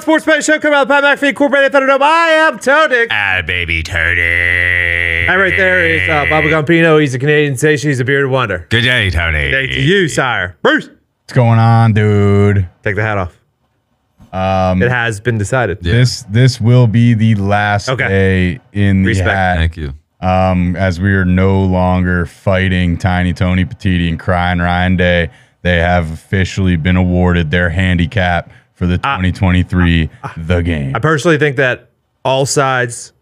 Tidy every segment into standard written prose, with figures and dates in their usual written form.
Sports Betting Show. Come out, Pat McAfee, Incorporated Thunderdome. I am Tony. Baby Tony. That right there is Bubba Gumpino. He's a Canadian sensation. He's a bearded wonder. Good day, Tony. Day to you, sire. Bruce, What's going on, dude? take the hat off. It has been decided. Yeah. This will be the last day in the Respect. hat. Thank you. As we are no longer fighting Tiny Tony Petiti and Crying Ryan Day, they have officially been awarded their handicap for the 2023 The Game. I personally think that all sides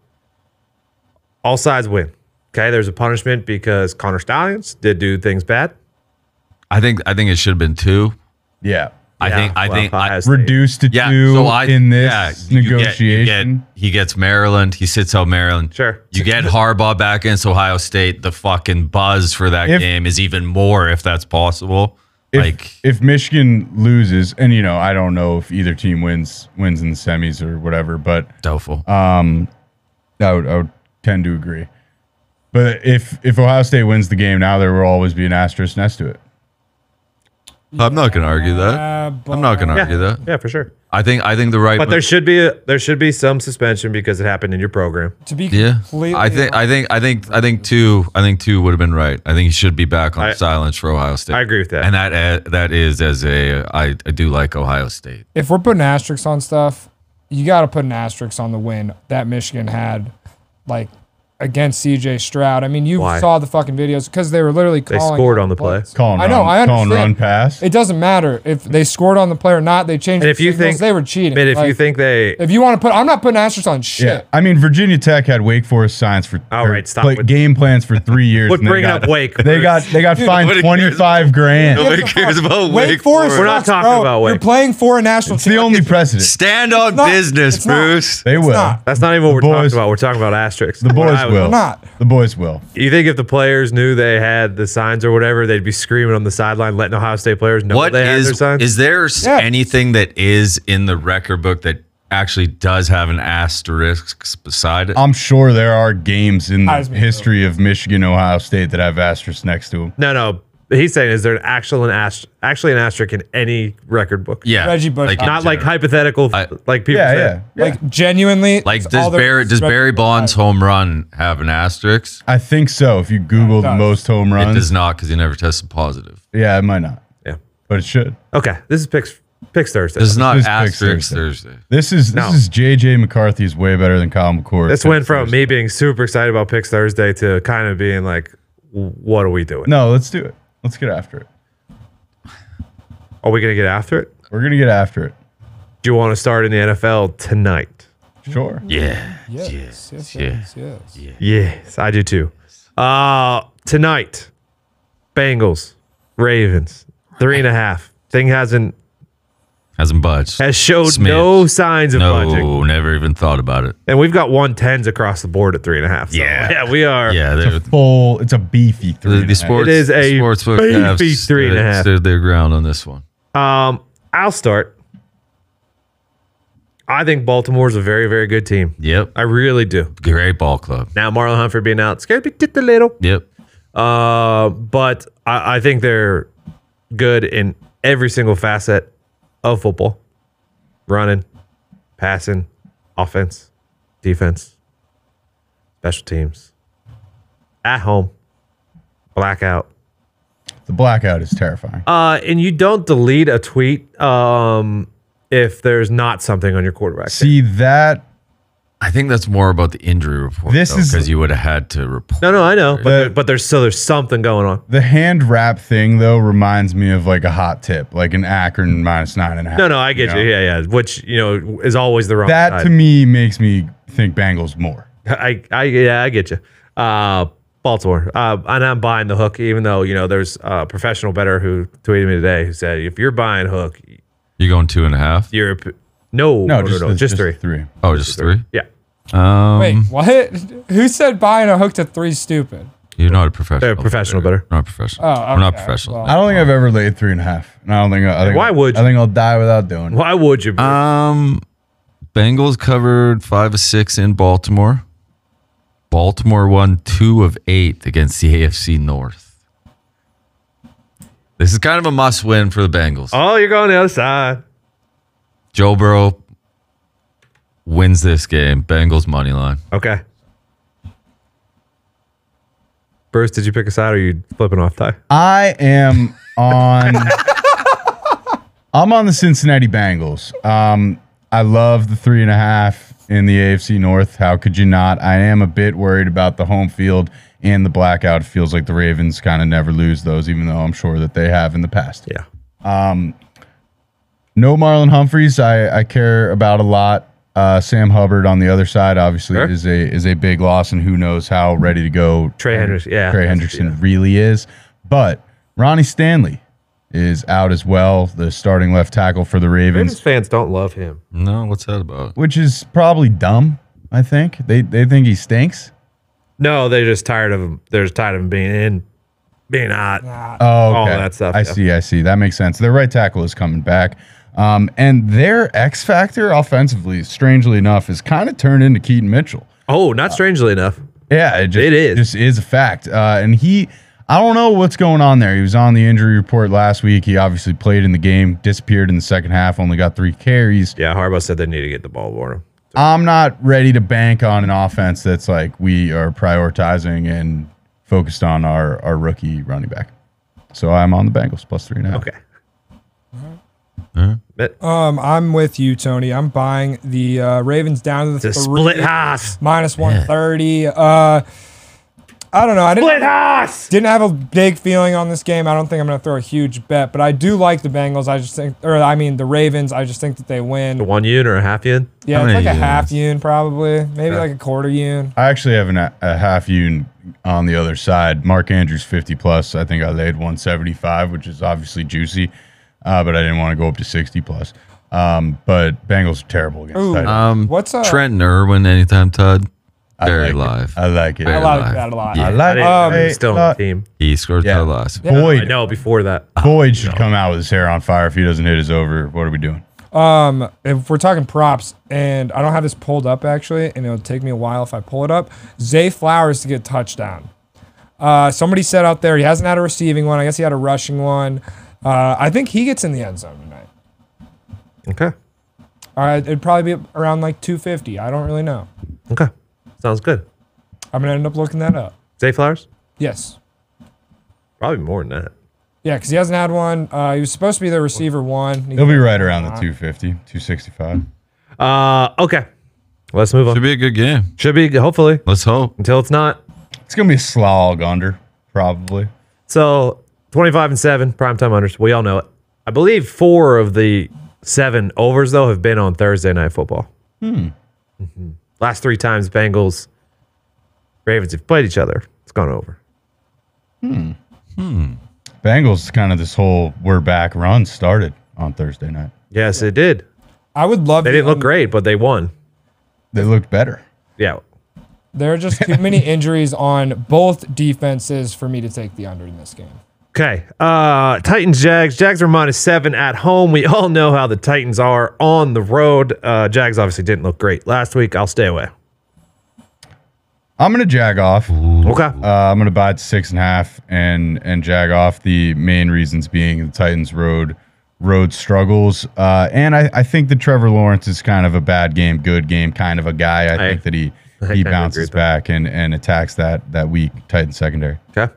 win. Okay, there's a punishment because Connor Stallions did do things bad. I think it should have been 2. Yeah. I think Reduced to 2 in this negotiation. He gets Maryland. He sits out Maryland. Sure. You get Harbaugh back against Ohio State. The fucking buzz for that game is even more if that's possible. If Michigan loses, and I don't know if either team wins in the semis or whatever, but doubtful. I would tend to agree. But if Ohio State wins the game, now there will always be an asterisk next to it. I'm not going to argue that. I'm not going to argue that. Yeah, for sure. I think the right. But there should be some suspension because it happened in your program. To be Yeah, completely I think 2 would have been right. I think he should be back on silence for Ohio State. I agree with that. And that is I do like Ohio State. if we're putting asterisks on stuff, you got to put an asterisk on the win that Michigan had, like against CJ Stroud. I mean, you Why? saw the fucking videos because they were literally They calling scored out on the play. plays. Calling I know, I calling understand. run pass. It doesn't matter if they scored on the play or not. They changed. And if the you signals, think they were cheating, but if you Like, think they, if you want to put, I'm not putting asterisks on shit. Yeah, I mean Virginia Tech had Wake Forest science for All right, stop with- game plans for 3 years. Quit and they bringing got- up Wake. They got fined nobody cares 25 grand. Nobody cares about Wake Forest. We're not sucks, talking bro. about Wake. You're playing for a national. It's the only precedent. Stand on not- business, it's not. Bruce. They will. not. that's not even what we're boys- talking about. We're talking about asterisks. The boys What I- will. not. The boys will. You think if the players knew they had the signs or whatever, they'd be screaming on the sideline, letting Ohio State players know What they had their is signs? there Yeah. anything that is in the record book that actually does have an asterisk beside it? I'm sure there are games in the Heisman history of Michigan, Ohio State that have asterisks next to them. No. He's saying, is there actually an asterisk in any record book? Yeah, Reggie Bush. in Not like general. hypothetical, like people say. Yeah. Like genuinely, Like it's all does the- Barry Bonds' home run have an asterisk? I think so. If you Google the does. most home It runs, does not because he never tested positive. yeah, it might not, Yeah. but it should. Okay. This is picks Thursday. This is not This is Picks asterisk Thursday. Thursday. This is JJ McCarthy is way better than Kyle McCord. This went from me being super excited about picks Thursday to kind of being like, what are we doing? No, let's do it. Let's get after it. Are we going to get after it? We're gonna get after it. Do you want to start in the NFL tonight? Sure. Yeah. Yes. Yes, I do too. Tonight, Bengals, Ravens, 3.5. Thing Hasn't budged. has showed Smidge. no signs of budging. No, never even thought about it. And we've got 110s across the board at 3.5. So, Yeah. we are. Yeah, they're, It's a beefy three. the sports. It is a sportsbook beefy have 3.5. stood their ground on this one. I'll start. I think Baltimore's a very, very good team. Yep. I really do. Great ball club. Now, Marlon Humphrey being out scared me just a little. Yep. But I think they're good in every single facet of football. Running, passing, offense, defense, special teams. At home, blackout. The blackout is terrifying. And you don't delete a tweet if there's not something on your quarterback. See that? I think that's more about the injury report. This is- because you would have had to report. No, I know, but there's something going on. The hand wrap thing though reminds me of like a hot tip, like an Akron -9.5. No, I get you. know? Yeah. Which is always the wrong That side. to me makes me think Bengals more. I get you. Baltimore, and I'm buying the hook, even though there's a professional bettor who tweeted me today who said if you're buying hook, You're going 2.5. you're no, just three. Three. Oh, just 3. Yeah, Wait, what? Who said buying a hook to 3 stupid? You're not a professional. They're a professional bettor. Not professional. Oh, We're not okay. professional. Well, I don't think I've ever laid 3.5. And I think Why would you? I think I'll die without doing it. why would you? Bengals covered 5 of 6 in Baltimore. Baltimore won 2 of 8 against the AFC North. This is kind of a must-win for the Bengals. Oh, you're going the other side. Joe Burrow wins this game. Bengals money line. Okay. Bruce, did you pick a side or are you flipping off Ty? I am on. I'm on the Cincinnati Bengals. I love the 3.5 in the AFC North. How could you not? I am a bit worried about the home field and the blackout. It feels like the Ravens kind of never lose those, even though I'm sure that they have in the past. Yeah. No Marlon Humphreys. I care about a lot. Sam Hubbard on the other side, obviously, Sure. is a big loss, and who knows how ready to go Trey Henderson. Yeah. Trey Henderson really is. But Ronnie Stanley is out as well, the starting left tackle for the Ravens Ravens, fans don't love him. No, what's that about? which is probably dumb. I think they think he stinks. No, they're just tired of him. They're just tired of him being in, being out. Oh, okay. All that stuff, I yeah. see. That makes sense. Their right tackle is coming back. And their X factor offensively, strangely enough, is kind of turned into Keaton Mitchell. Oh, not strangely enough. Yeah, it is. just is a fact. And I don't know what's going on there. He was on the injury report last week. He obviously played in the game, disappeared in the second half, only got 3 carries. Yeah, Harbaugh said they need to get the ball more. I'm not ready to bank on an offense that's like we are prioritizing and focused on our rookie running back. So I'm on the Bengals plus 3.5. Okay. I'm with you, Tony. I'm buying the Ravens down to the The 3, split house. minus 130. I don't know. I Split house. didn't have a big feeling on this game. I don't think I'm going to throw a huge bet, but I do like the Bengals. The Ravens. I just think that they win. A 1 unit or a half unit? Yeah, How it's like many a half units? un probably, maybe Yeah. like a quarter un. I actually have a half un on the other side. Mark Andrews 50 plus. I think I laid 175, which is obviously juicy, but I didn't want to go up to 60 plus. But Bengals are terrible against Ooh. tight ends. What's Trenton Irwin anytime, Todd? Very like it. live. I like it. Very I like live. that a lot. Yeah. I like I didn't it. he's still on the team. He scored Yeah. the last. Yeah. I Boyd, know before that. Boyd should come out with his hair on fire if he doesn't hit his over. What are we doing? If we're talking props, and I don't have this pulled up actually, and it'll take me a while if I pull it up. Zay Flowers to get touchdown. Somebody said out there he hasn't had a receiving one. I guess he had a rushing one. I think he gets in the end zone tonight. Okay. All right, it'd probably be around like 250. I don't really know. Okay. Sounds good. I'm gonna end up looking that up. Zay Flowers? Yes. Probably more than that. Yeah, because he hasn't had one. He was supposed to be the receiver one. He'll be right around the 250, 265. Okay. Let's move on. Should be a good game. Should be, hopefully, Let's hope. until it's not. It's going to be a slog under, probably. So 25-7 primetime unders. We all know it. I believe 4 of the 7 overs though have been on Thursday Night Football. Last 3 times Bengals, Ravens have played each other. It's gone over. Bengals, kind of this whole we're back run started on Thursday night. Yes, it did. I would love. They didn't look great, but they won. They looked better. Yeah. There are just too many injuries on both defenses for me to take the under in this game. Okay. Titans, Jags. Jags are -7 at home. We all know how the Titans are on the road. Jags obviously didn't look great last week. I'll stay away. I'm going to jag off. Okay. I'm going to buy it to 6.5 and jag off. The main reasons being the Titans road struggles. And I think that Trevor Lawrence is kind of a bad game, good game kind of a guy. I think that he kinda agree bounces with that. back and attacks that weak Titans secondary. Okay.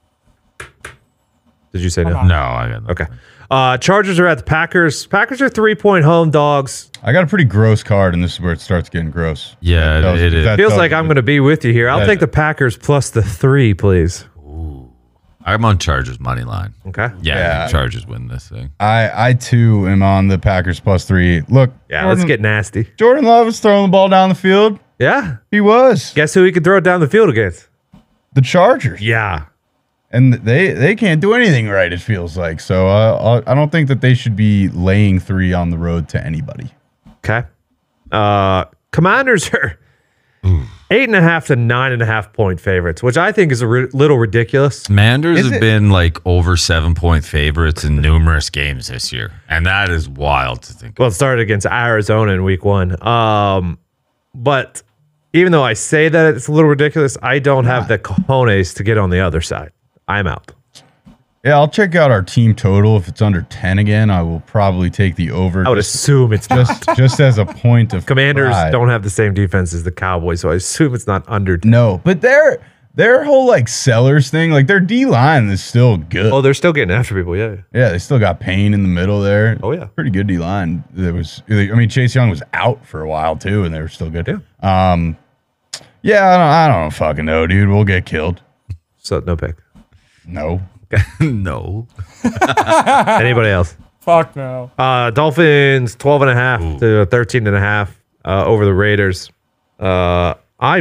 Did you say no? No, I got Okay. Chargers are at the Packers. Packers are 3-point home dogs. I got a pretty gross card, and this is where it starts getting gross. Yeah, That it is. that Feels tells like you I'm that- going to be with you here. I'll Yeah. take the Packers plus the 3, please. I'm on Chargers money line. Okay. Yeah, Yeah. Chargers win this thing. I too am on the Packers plus 3. Look, Yeah, let's get nasty. Jordan Love was throwing the ball down the field. Yeah. He was. Guess who he could throw it down the field against? The Chargers. Yeah. And they can't do anything right, it feels like. So I don't think that they should be laying 3 on the road to anybody. Okay. Commanders are 8.5 to 9.5 point favorites, which I think is a little ridiculous. Commanders Is have it- been like over 7-point favorites in numerous games this year, and that is wild to think. Well, it started against Arizona in week 1. But even though I say that it's a little ridiculous, I don't have the cojones to get on the other side. I'm out. Yeah, I'll check out our team total. If it's under 10 again, I will probably take the over. I would assume it's not. just as a point of Commanders pride. don't have the same defense as the Cowboys, so I assume it's not under 10. No, but their whole like sellers thing, like their D line is still good. Oh, they're still getting after people. Yeah. Yeah, they still got Payne in the middle there. Oh, yeah. Pretty good D line. Chase Young was out for a while too, and they were still good. Yeah. I don't fucking know, dude. We'll get killed. So no pick. No. No. Anybody else? Fuck no. Dolphins 12.5 to 13.5 over the Raiders. I'm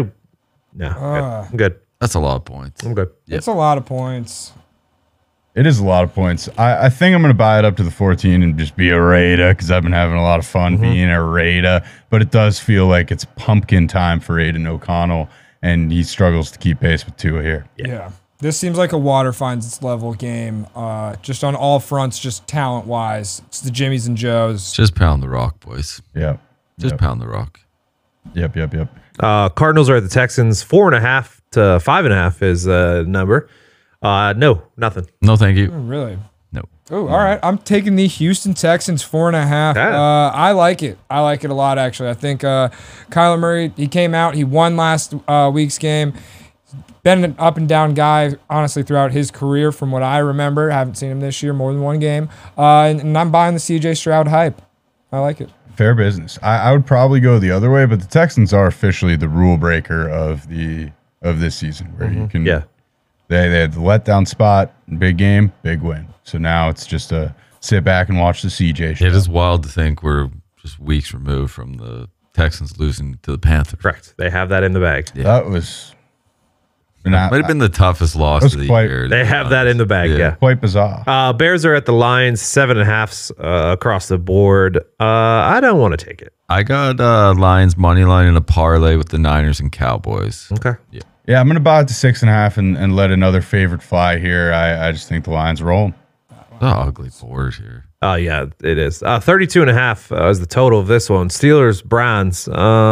good. That's a lot of points. I'm good. It's a lot of points. It is a lot of points. I think I'm going to buy it up to the 14 and just be a Raider because I've been having a lot of fun being a Raider. But it does feel like it's pumpkin time for Aiden O'Connell, and he struggles to keep pace with Tua here. Yeah. This seems like a water finds its level game, just on all fronts, just talent-wise. It's the Jimmies and Joes. Just pound the rock, boys. Yep. Just pound the rock. Yep. Cardinals are at the Texans. 4.5 to 5.5 is the number. No, nothing. No, thank you. Oh, really? No. Oh, all right. I'm taking the Houston Texans 4.5. Yeah. I like it. I like it a lot, actually. I think Kyler Murray, he came out. He won last week's game. Been an up and down guy, honestly, throughout his career, from what I remember. I haven't seen him this year, more than one game. And I'm buying the CJ Stroud hype. I like it. Fair business. I would probably go the other way, but the Texans are officially the rule breaker of this season, where you can. Yeah. They had the letdown spot, big game, big win. So now it's just a sit back and watch the CJ show. It is wild to think we're just weeks removed from the Texans losing to the Panthers. Correct. They have that in the bag. That was. Might have been the toughest loss That's of the quite- year. They have that in the bag, yeah. Quite bizarre. Bears are at the Lions, 7.5 across the board. I don't want to take it. I got Lions money line in a parlay with the Niners and Cowboys. Okay. Yeah, I'm going to buy it to 6.5 and let another favorite fly here. I just think the Lions roll. The ugly board here. Oh, yeah, it is. 32.5 is the total of this one. Steelers, Browns.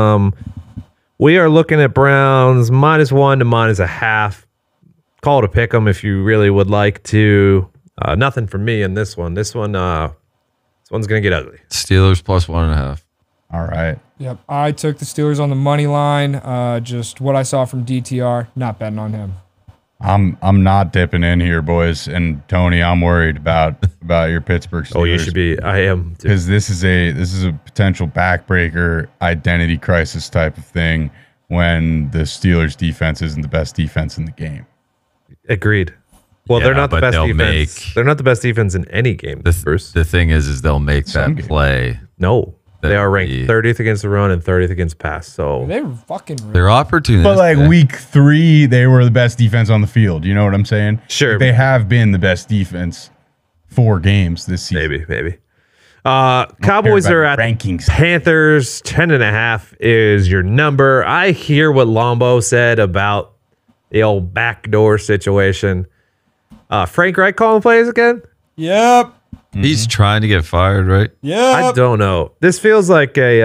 We are looking at Browns -1 to -0.5. Call it a pick 'em if you really would like to. Nothing for me in this one. This one's going to get ugly. Steelers +1.5. All right. Yep. I took the Steelers on the money line. Just what I saw from DTR, not betting on him. I'm not dipping in here, boys. And Tony, I'm worried about your Pittsburgh Steelers. Oh, you should be. I am. too. Because this is a potential backbreaker identity crisis type of thing when the Steelers defense isn't the best defense in the game. Agreed. Well, Yeah, they're not the but best they'll defense. They're not the best defense in any game, Bruce. The thing is they'll make Some that games. play. No. They are ranked Yeah. 30th against the run and 30th against pass. So They were fucking. Their opportunities. But like week 3, they were the best defense on the field. You know what I'm saying? Sure. They have been the best defense 4 games this season. maybe. Cowboys about are at rankings. Panthers. 10.5 is your number. I hear what Lombo said about the old backdoor situation. Frank Reich calling plays again? Yep. He's trying to get fired, right? Yep. I don't know. This feels like a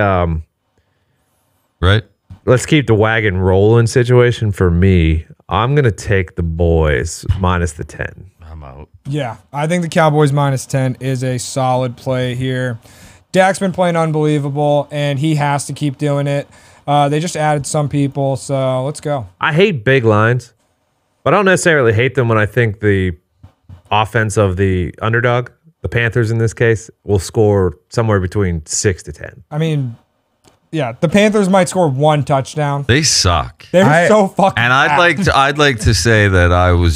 Right? let's keep the wagon rolling situation for me. I'm going to take the boys minus the 10. I'm out. Yeah, I think the Cowboys -10 is a solid play here. Dak's been playing unbelievable, and he has to keep doing it. They just added some people, so let's go. I hate big lines, but I don't necessarily hate them when I think the offense of the underdog, the Panthers in this case, will score somewhere between 6 to 10. I mean, yeah, the Panthers might score 1 touchdown. They suck. They're so fucking And I'd like to say that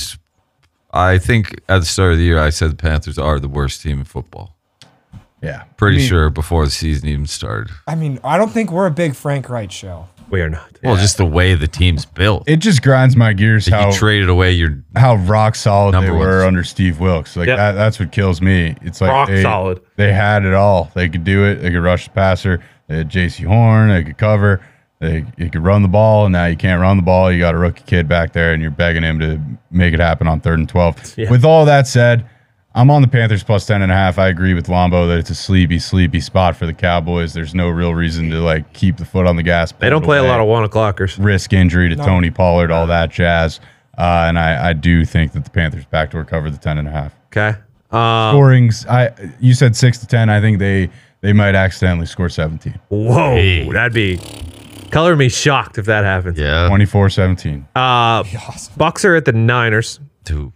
I think at the start of the year I said the Panthers are the worst team in football. Yeah. Pretty I mean, sure before the season even started. I mean, I don't think we're a big Frank Wright show. We are not. Well, just the way the team's built. It just grinds my gears You how traded away your rock solid they Number were ones. under Steve Wilkes. Like Yep. that's what kills me. It's like Rock solid. They had it all. They could do it. They could rush the passer. They had J.C. Horn. They could cover. You could run the ball, and now you can't run the ball. You got a rookie kid back there, and you're begging him to make it happen on 3rd and 12. Yeah. With all that said, I'm on the Panthers +10.5. I agree with Lombo that it's a sleepy spot for the Cowboys. There's no real reason to like keep the foot on the gas. They don't play a lot of 1 o'clockers. risk injury to Tony Pollard, all that jazz. And I do think that the Panthers backdoor cover the 10.5. Okay. Scorings. You said 6 to 10. I think they might accidentally score 17. Whoa. Hey. That'd be color me shocked if that happens. Yeah. 24-17. Awesome. Bucks are at the Niners. Dude.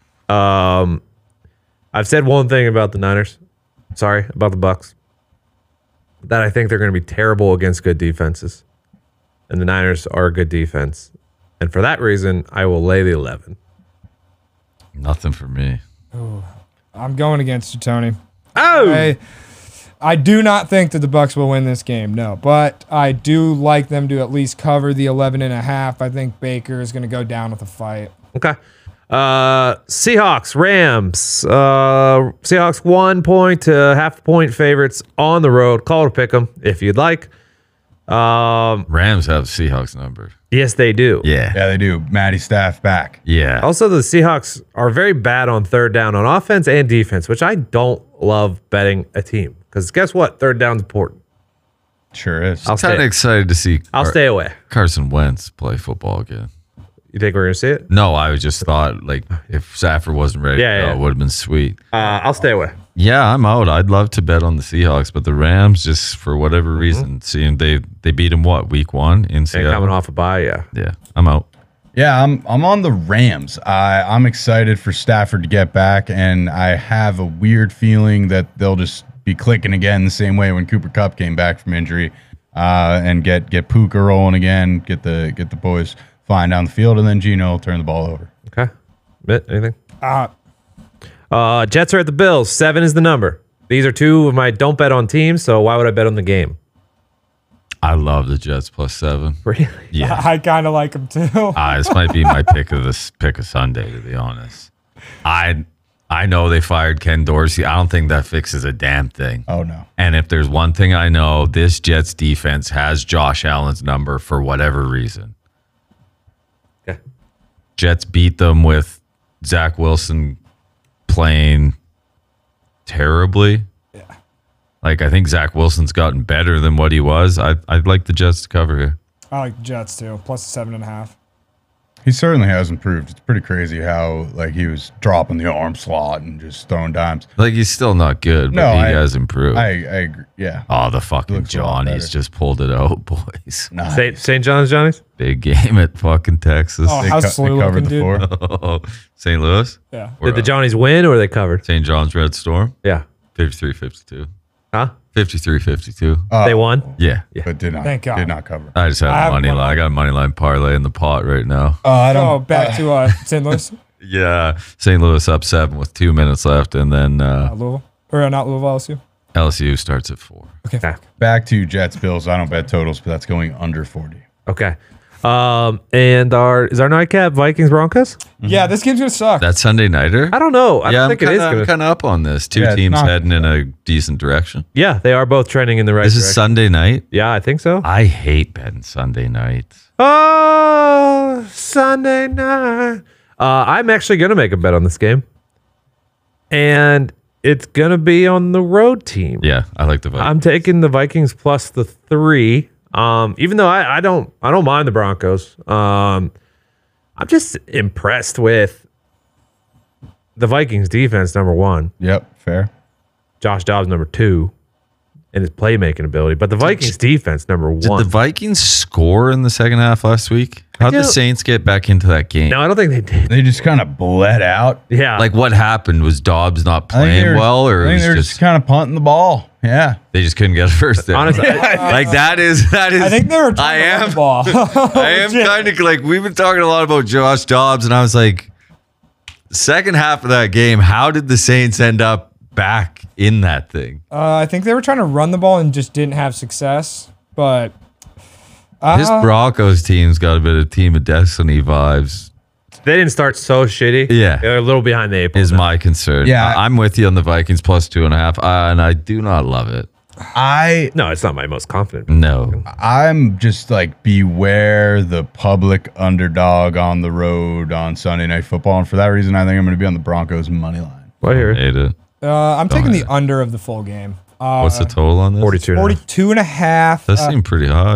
I've said one thing about the Niners. Sorry, about the Bucks. That I think they're going to be terrible against good defenses. And the Niners are a good defense. And for that reason, I will lay the 11. Nothing for me. I'm going against you, Tony. Oh! I do not think that the Bucks will win this game, no. But I do like them to at least cover the 11.5. I think Baker is going to go down with a fight. Okay. Seahawks, Rams. Seahawks 1 point to half point favorites on the road. Call to pick them if you'd like. Rams have Seahawks number. Yes, they do. Yeah. Yeah, they do. Matty Staff back. Yeah. Also, the Seahawks are very bad on third down on offense and defense, which I don't love betting a team. Because guess what? Third down's important. Sure is. I'll Kind of stay, excited to see I'll stay away. Carson Wentz play football again. You think we're going to see it? No, I just thought like if Stafford wasn't ready, Yeah, yeah. it would have been sweet. I'll stay away. Yeah, I'm out. I'd love to bet on the Seahawks, but the Rams, just for whatever reason, seeing they beat them week 1 in And Seattle. coming off a bye, yeah. Yeah, I'm out. Yeah, I'm on the Rams. I'm excited for Stafford to get back, and I have a weird feeling that they'll just be clicking again the same way when Cooper Kupp came back from injury, and get Puka rolling again, get the boys flying down the field, and then Geno will turn the ball over. Okay. Mitt, anything? Uh, Jets are at the Bills. 7 is the number. These are two of my don't bet on teams, so why would I bet on the game? I love the Jets +7. Really? Yeah. I kind of like them too. This might be my pick of Sunday, to be honest. I know they fired Ken Dorsey. I don't think that fixes a damn thing. Oh no. And if there's one thing I know, this Jets defense has Josh Allen's number for whatever reason. Okay. Jets beat them with Zach Wilson playing terribly. Yeah. Like, I think Zach Wilson's gotten better than what he was. I'd like the Jets to cover here. I like the Jets too, plus 7.5. He certainly has improved. It's pretty crazy how like he was dropping the arm slot and just throwing dimes. Like, he's still not good, but No, he I- has improved. I agree. Yeah. Oh, the fucking Looks a lot Johnnies better. just pulled it out, boys. Nice. St. John's Johnny's? Big game at fucking Texas. Oh, They, how's they Slew covered looking, the dude? 4. St. Louis? Yeah. Did the Johnnies win or they covered? St. John's Red Storm? Yeah. 53-52. Huh? 53-52. They won? Yeah. But did not. Thank God. Did not cover. I just have I have money one line. I got a money line parlay in the pot right now. I Oh, back to St. Louis, Yeah. St. Louis up 7 with 2 minutes left, and then Louisville, or not Louisville, LSU. LSU starts at 4. Okay. Okay. Back to Jets Bills. I don't bet totals, but that's going under 40. Okay. And is our nightcap Vikings Broncos? Yeah, this game's gonna suck. That Sunday nighter? I don't know. I don't think it is I'm going to. kind of up on this. Two Yeah, it's teams not heading in gonna a decent direction. Yeah, they are both trending in the right This direction. is Sunday night. Yeah, I think so. I hate betting Sunday nights. Oh, Sunday night. I'm actually going to make a bet on this game. And it's going to be on the road team. Yeah, I like the Vikings. I'm taking the Vikings plus the 3. Even though I don't mind the Broncos. I'm just impressed with the Vikings defense, number 1. Yep, fair. Josh Dobbs, number 2, and his playmaking ability. But the Vikings defense, number Did 1. the Vikings score in the second half last week? How'd the don't- Saints get back into that game? No, I don't think they did. They just kind of bled out. Yeah. Like, what happened? Was Dobbs not I think playing they were- well, or I it think was they were just kind of punting the ball. Yeah. they just couldn't get a first down? Honestly, like that is. I think they were. I trying to run am. the ball. I am kind of like, we've been talking a lot about Josh Dobbs, and I was like, second half of that game, how did the Saints end up back in that thing? I think they were trying to run the ball and just didn't have success. But This Broncos team's got a bit of Team of Destiny vibes, they didn't start so shitty. Yeah. They're a little behind the 8 ball. is my concern. Yeah. I'm with you on the Vikings plus 2.5, and I do not love it. No, it's not my most confident. No. I'm just like, beware the public underdog on the road on Sunday Night Football. And for that reason, I think I'm going to be on the Broncos money line. Well, here, Hate it. I'm taking ahead. the under of the full game. What's the total on this? 42. 42.5. That seemed pretty high.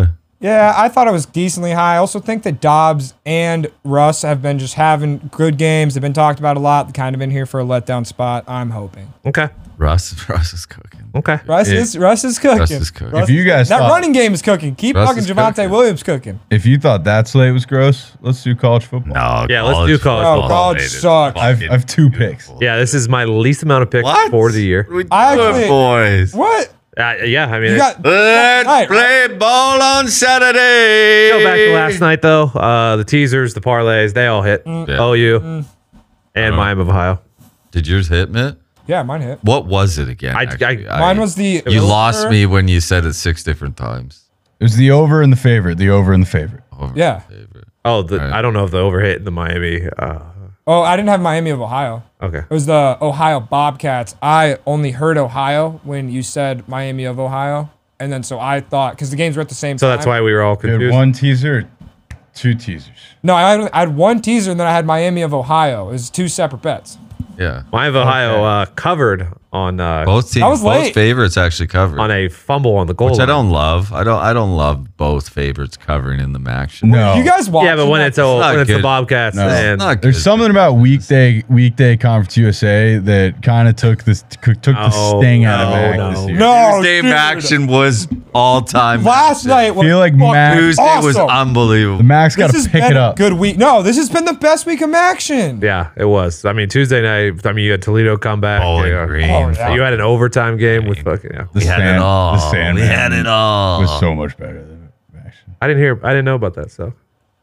Yeah, I thought it was decently high. I also think that Dobbs and Russ have been just having good games. They've been talked about a lot. Kind of been here for a letdown spot. I'm hoping. Okay. Russ is cooking. Okay. Russ is cooking. Russ is cooking. If you guys that thought- running game is cooking. Keep Russ fucking is Javonte cooking. Williams cooking. If you thought that slate was gross, let's do college football. No, Yeah, let's do college Oh, football. college sucks. I've 2 picks. Yeah, this is my least amount of picks What? for the year. What are we I doing, actually- boys? What? Yeah, I mean, You got Let's Right, play ball on Saturday. go back to last night though. The teasers, the parlays, they all hit. Yeah. OU and Miami of Ohio. Did yours hit, Mitt? Yeah, mine hit. What was it again? I- actually? Mine was the. You lost me when you said it 6 different times. It was the over and the favorite. The over and the favorite. Over Yeah. favorite. Oh, Right. I don't know if the over hit in the Miami. Oh, I didn't have Miami of Ohio. Okay. It was the Ohio Bobcats. I only heard Ohio when you said Miami of Ohio. And then so I thought, because the games were at the same So time. that's why we were all You had confused. 1 teaser, 2 teasers. No, I had one teaser and then I had Miami of Ohio. It was 2 separate bets. Yeah. Miami of Ohio covered on Both teams, was both late. favorites actually covered. on a fumble on the goal which I line. don't love. I don't love both favorites covering in the match. No. You guys watch? Yeah, but when it's not when it's the good. Bobcats No. and Not There's good. something about weekday Conference USA that kind of took the sting out of it no. this year. No, Tuesday dude. action was all time. Last night was feel like fucking Mac- Tuesday was awesome. unbelievable. The Max got This to has pick been it a up. good week. No, this has been the best week of action. yeah, it was. I mean, Tuesday night. I mean, you had Toledo come back. Bowling yeah. Green. Oh, yeah. You had an overtime game with fucking. Yeah. The We had Sand- it all. the Sandman We had it all. was so much better than action. I didn't know about that. So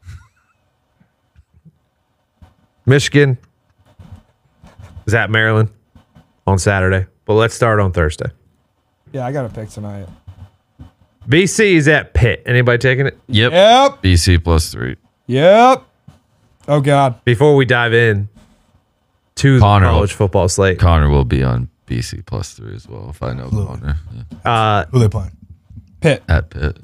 Michigan is at Maryland on Saturday, but let's start on Thursday. Yeah, I got a pick tonight. BC is at Pitt. Anybody taking it? Yep. Yep. BC +3. Yep. Oh God. Before we dive in to the Connor. college football slate, Connor will be on BC +3 as well if I know Connor. Yeah. Who they playing? Pitt. At Pitt.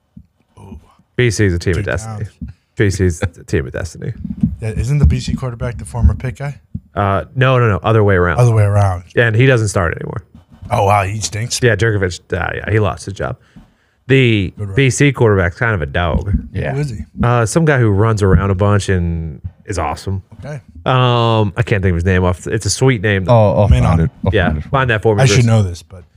BC is a team of Two destiny. towns. BC is a team of destiny. Yeah, isn't the BC quarterback the former Pitt guy? No, other way around. Other way around. And he doesn't start anymore. Oh wow, he stinks. Yeah, Jerkovich, yeah, he lost his job. The Good run. BC quarterback's kind of a dog. Who is he? Some guy who runs around a bunch and is awesome. Okay. I can't think of his name off. It's a sweet name. Though. I'll May find not. it. I'll yeah, find it. find that for me. I should Chris. know this, but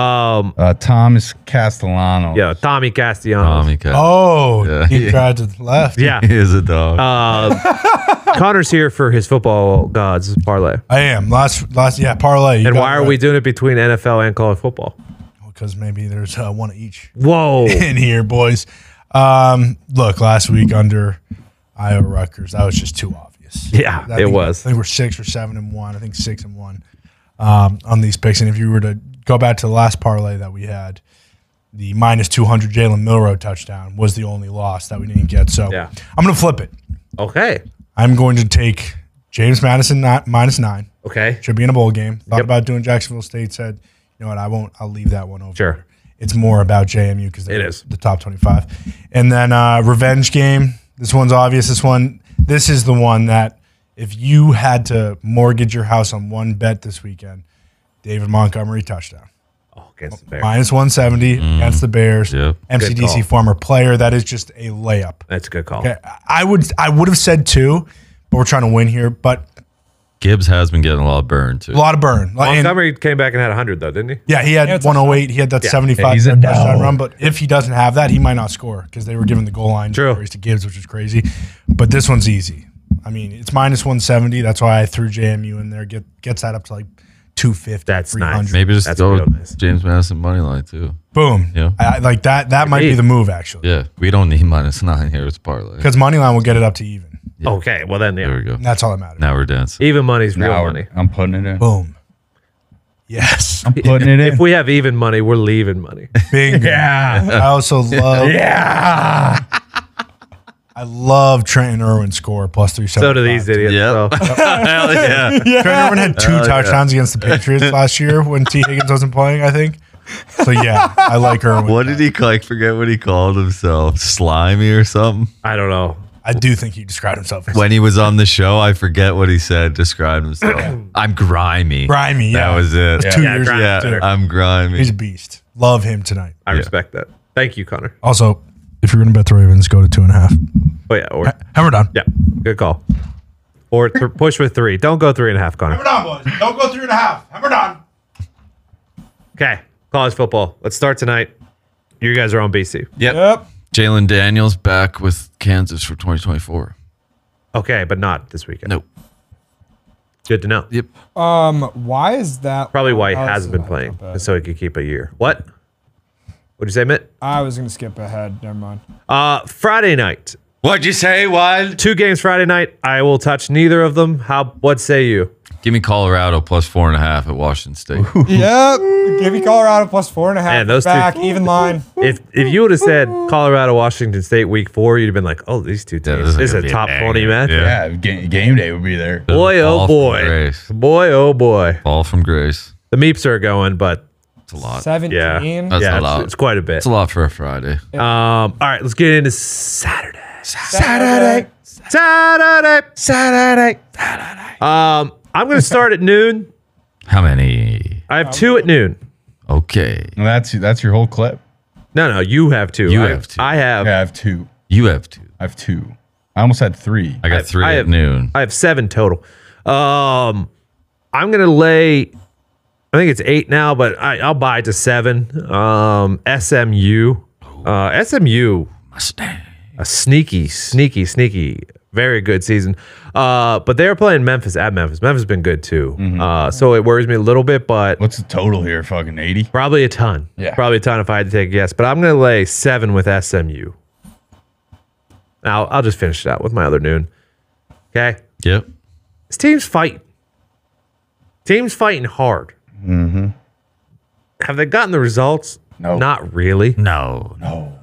Thomas Castellano. Yeah, Tommy Castellanos. Tommy Cat. oh, Yeah. he tried to the left. Yeah. He is a dog. Connor's here for his football gods parlay. I am. Last yeah, parlay. You And got why it are right. we doing it between NFL and college football? Because maybe there's one of each Whoa. in here, boys. Look, last week under Iowa Rutgers, that was just too obvious. Yeah, I it think- was. I think we're 6 or 7-1. I think 6-1 on these picks. And if you were to go back to the last parlay that we had, the -200 Jalen Milroe touchdown was the only loss that we didn't get. So Yeah. I'm going to flip it. Okay. I'm going to take James Madison -9. Okay. Should be in a bowl game. Thought Yep. about doing Jacksonville State. Said, you know what? I won't. I'll leave that one over. Sure. It's more about JMU because It is. the top 25. And then revenge game. This one's obvious. This is the one that if you had to mortgage your house on one bet this weekend, David Montgomery touchdown. Oh, against the Bears. -170 against the Bears. Yep. Good MCDC call. former player. That is just a layup. That's a good call. Okay. I would have said 2, but we're trying to win here. But Gibbs has been getting a lot of burn too. a lot of burn. And- Montgomery came back and had 100 though, didn't he? Yeah, he had Yeah, it's 108. He had that 75 he's a touchdown dog. run. But if he doesn't have that, he might not score because they were giving the goal line True. to Gibbs, which is crazy. But this one's easy. I mean, it's -170. That's why I threw JMU in there. Gets that up to like 250. That's 300. nice. Maybe just That's go real with nice. James Madison money line too. Boom. Yeah. I like that. That might be Indeed. the move actually. Yeah, we don't need -9 here. It's parlay. Because money line will get it up to even. Okay. Well then, There we yeah. go. And that's all that matters. Now we're dancing. Even money's real Now money. I'm putting it in. Boom. Yes. I'm putting it in. If we have even money, we're leaving money. Bingo. Yeah. I also love. Yeah. I love Trenton Irwin score +375. So do these idiots. Yep. So. Hell yeah. Trent Irwin had 2 touchdowns against the Patriots last year when T. Higgins wasn't playing, I think. So, yeah, I like Irwin. What did he like? Forget what he called himself. Slimy or something. I don't know. I do think he described himself as When he was on the show, I forget what he said. Described himself. I'm grimy. grimy. Yeah. That was it. That's 2 Yeah, years grimy. ago, too. I'm grimy. He's a beast. Love him tonight. I respect that. Thank you, Connor. Also, if you're going to bet the Ravens, go to 2.5. Oh yeah, or Hammer down. yeah, good call. Or push with 3. Don't go 3.5, Connor. Hammer down, boys. Don't go 3.5. Hammer down. Okay, college football. Let's start tonight. You guys are on BC. Yep. Jalen Daniels back with Kansas for 2024. Okay, but not this weekend. Nope. Good to know. Yep. Why is that? Probably why he Oh, hasn't been playing, so he could keep a year. What? What'd you say, Mitt? I was going to skip ahead. Never mind. Friday night. What'd you say, Wild? 2 games Friday night. I will touch neither of them. What say you? Give me Colorado plus 4.5 at Washington State. Yep. Give me Colorado plus 4.5. Man, those two- back, even line. If you would have said Colorado Washington State week 4, you'd have been like, oh, these two Yeah, teams. This is gonna a be top banger. 20 match. Yeah. Yeah, game day would be there. Boy, oh Ball from boy. Grace. Boy, oh boy. Ball from Grace. The Meeps are going, but It's a lot. 17. yeah. That's yeah, a lot. it's quite a bit. It's a lot for a Friday. All right, let's get into Saturday. Saturday. I'm going to start at noon. How many? I have 2 at noon. Okay. Well, that's your whole clip. No, you have 2. You have 2. I have. Yeah, I have 2. You have 2. I have 2. I almost had 3. I got 3 I at have- noon. I have 7 total. I'm gonna lay. I think it's 8 now, but I'll buy it to 7. SMU. SMU. Mustang. A sneaky, very good season. But they're playing Memphis at Memphis. Memphis has been good too. So it worries me a little bit, but What's the total here? Fucking 80? probably a ton. Yeah. Probably a ton if I had to take a guess. But I'm gonna lay 7 with SMU. Now I'll just finish it out with my other noon. Okay. Yep. This team's fighting. Team's fighting hard. Mm-hmm. Have they gotten the results? No. Not really. No. No.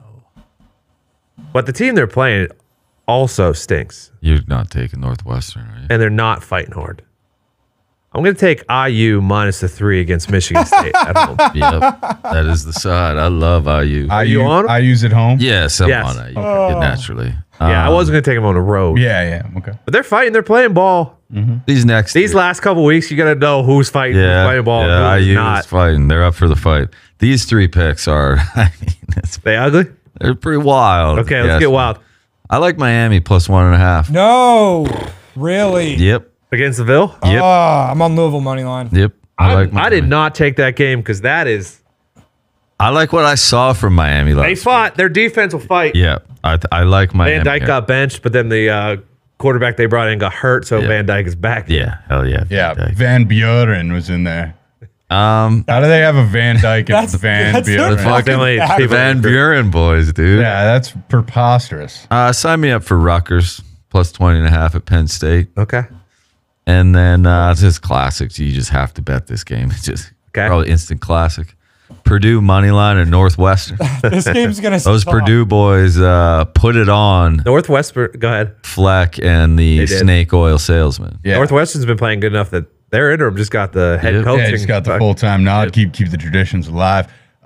But the team they're playing also stinks. You're not taking Northwestern, are you? And they're not fighting hard. I'm going to take IU minus the 3 against Michigan State at home. Yep. That is the side. I love IU. you on 'em? I use at home? Yes, I'm Yes. on IU. Naturally. Yeah, I wasn't going to take them on the road. Yeah. Okay. But they're fighting. They're playing ball. These Last couple weeks, you got to know who's fighting, who's playing ball, yeah, and who's IU not. is fighting. They're up for the fight. These 3 picks are, I mean, They ugly? they're pretty wild. Okay, let's Yes. get wild. I like Miami plus 1.5. No. Really? Yep. Against Seville? Yep. I'm on Louisville money line. Yep. I Miami. did not take that game because that is. I like what I saw from Miami last They fought. Their defense will fight. Yeah. I like Miami. Van Dyke here. got benched, but then the quarterback they brought in got hurt, so Van Dyke is back. Yeah. Hell yeah. Yeah. Van Dyke. Van Buren was in there. Um, How do they have a Van Dyke and That's- Van that's Buren? the fucking Definitely back. people- Van Buren boys, dude. Yeah, that's preposterous. Sign me up for Rutgers plus 20.5 at Penn State. Okay. And then it's just classics. You just have to bet this game. It's just Okay. probably instant classic. Purdue money line at Northwestern. This game's going to Those Purdue boys put it on Northwestern, go ahead. Fleck and the They did. snake oil salesman. Yeah. Northwestern's been playing good enough that their interim just got the head Yeah. coaching. Yeah, just got the full-time nod. Keep the traditions alive.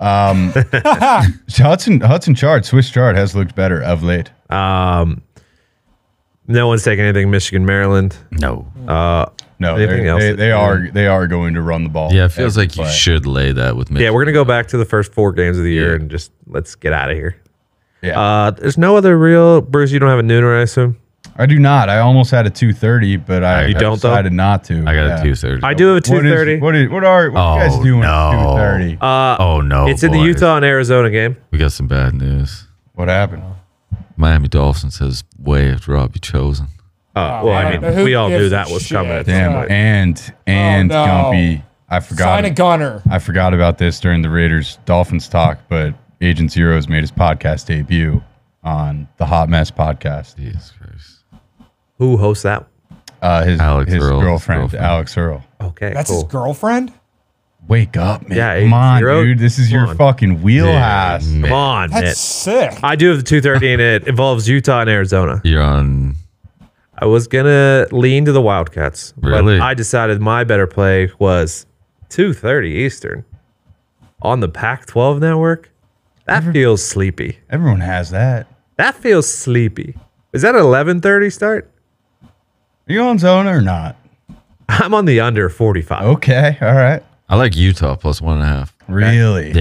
Hudson Chart, Swiss Chart has looked better of late. No one's taking anything Michigan, Maryland. No. No, Anything else? they are going to run the ball. Yeah, it feels every like you play. should lay that with me. Yeah, we're going to go back to the first 4 games of the year Yeah. and just let's get out of here. Yeah, There's no other real. Bruce, you don't have a nooner, I assume? I do not. I almost had a 2:30, but I You don't, though? decided not to. I got Yeah. a 2:30. I do have a 2:30. What are you guys Oh, doing no. at 2:30? oh, no. It's in the boys. Utah and Arizona game. We got some bad news. What happened? Miami Dolphins has waived Robbie Chosen. Well, I mean, who we all knew gives that a was shit? coming. At Damn, some point. and no. Gumpy. I forgot. Sign a gunner. I forgot about this during the Raiders Dolphins talk, but Agent Zero's made his podcast debut on the Hot Mess podcast. Jesus Christ. Who hosts that? His Alex Earl. girlfriend, Alex Earl. Okay, That's cool. his girlfriend? Wake up, man. Yeah, Come on, Zero? dude. This is Come your on. fucking wheelhouse. Yeah, Come on, That's Mitt. sick. I do have the 2:30, and it involves Utah and Arizona. You're on. I was gonna lean to the Wildcats, Really? but I decided my better play was 2:30 Eastern on the Pac-12 network. That feels sleepy. Everyone has that. That feels sleepy. Is that 11:30 start? Are you on Zona or not? I'm on the under 45. Okay. All right. I like Utah plus 1.5. Really? Yeah.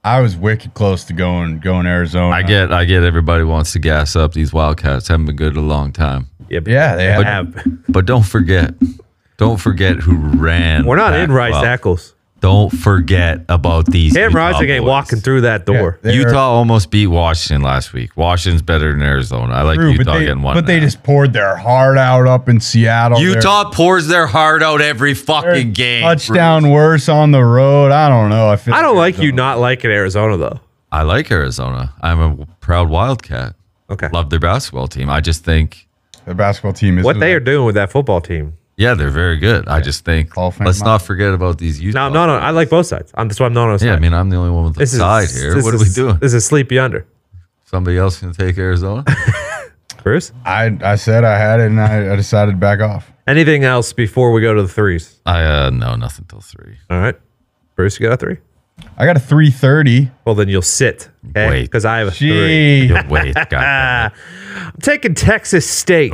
I was wicked close to going Arizona. I get everybody wants to gas up. These Wildcats haven't been good in a long time. Yeah, they have. But don't forget who ran. We're not that in Rice well. Eccles. Don't forget about these. Cam Utah Rising ain't boys. walking through that door. They're- Utah almost beat Washington last week. Washington's better than Arizona. I like True, Utah getting one. but they just poured their heart out up in Seattle. Utah pours their heart out every They're fucking game. touchdown worse on the road. I don't know. I don't like you not liking Arizona though. I like Arizona. I'm a proud Wildcat. Okay. Love their basketball team. I just think, The basketball team is What they are doing with that football team. yeah, they're very good. I just think Hall of Fame let's not model. forget about these Utah. No. I like both sides. That's why I'm not on a side. Yeah, I mean, I'm the only one with the this is side here. this What are is- we doing? This is sleepy under. Somebody else can take Arizona? Bruce, I said I had it, and I decided to back off. anything else before we go to the threes? No, nothing till 3. All right. Bruce, you got a 3? I got a 330. Well, then you'll sit. Okay? Wait. Because I have a 3. Gee. You'll wait. God. I'm taking Texas State.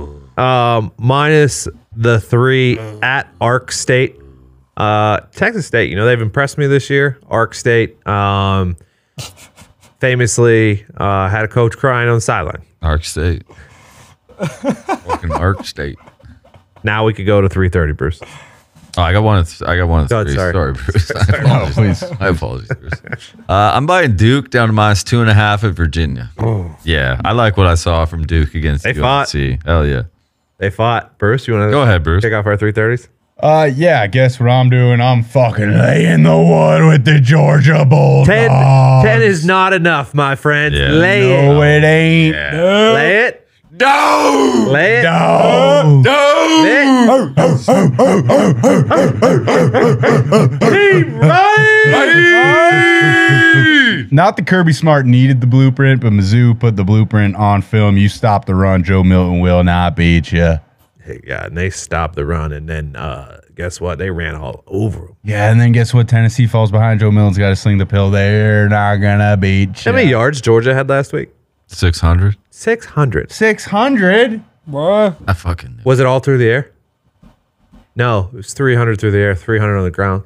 Minus the 3 at Ark State. Texas State, they've impressed me this year. Ark State famously had a coach crying on the sideline. Ark State. Fucking Ark State. Now we could go to 3:30, Bruce. Oh, I got one. I got one. Go ahead, 3. sorry. Sorry, Bruce. Oh, please. I apologize, Bruce. I'm buying Duke down to minus 2.5 at Virginia. Yeah, I like what I saw from Duke against They UNC. Hell yeah. They fought. Bruce, you want to Go ahead, Bruce. kick off our 3:30s? Yeah, guess what I'm doing? I'm fucking laying the wood with the Georgia Bulldogs. 10 is not enough, my friends. Yeah. Lay it. No, it ain't. Lay it. No! Lay it. No. No! Team Ryan! Not that Kirby Smart needed the blueprint, but Mizzou put the blueprint on film. You stop the run, Joe Milton will not beat you. Hey, yeah, and they stopped the run, and then guess what? They ran all over them. Yeah, and then guess what? Tennessee falls behind. Joe Milton's got to sling the pill. They're not gonna beat you. How many yards Georgia had last week? 600? 600. 600. What? I fucking knew. Was it all through the air? No, it was 300 through the air, 300 on the ground.